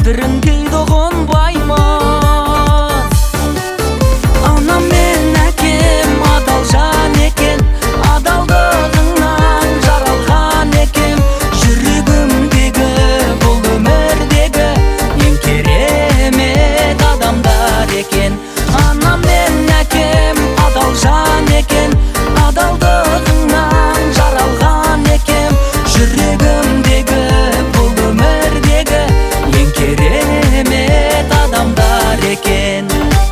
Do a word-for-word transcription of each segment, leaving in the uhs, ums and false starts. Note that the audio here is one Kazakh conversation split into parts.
тағдырын кейде қонбаймыз. Анам мен әкем адал жан екен, адалдығыңнан жаралған екем. Жүрегімдегі бұл өмірдегі ең керемет адамдар екен. Анам мен әкем адал жан екен, адалдығыңнан жаралған екем. Жүрегімдегі бұл өмірдегі ең керемет адамдар екен.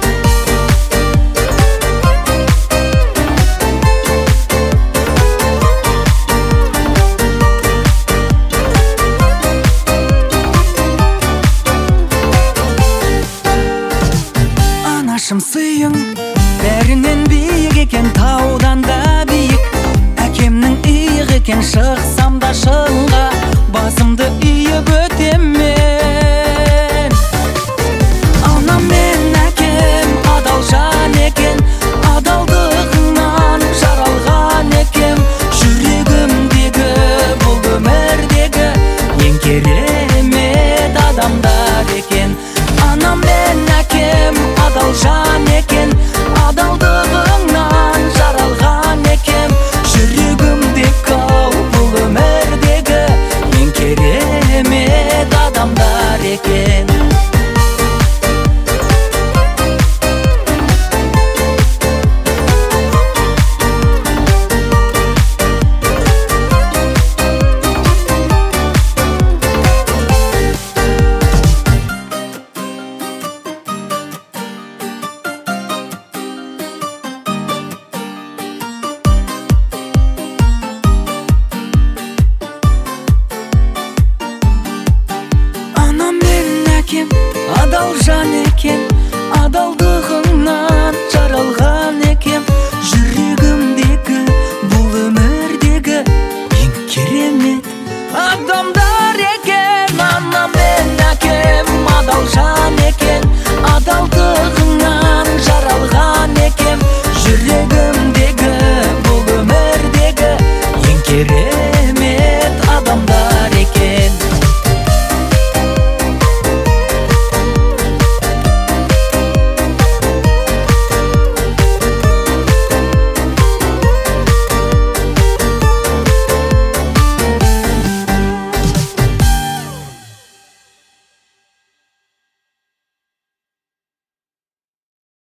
Анашым сыйың бәрінен биік екен, таудан да биік. Әкемнің иық екен, шықсам да шыңға басымды иіп өтем мен.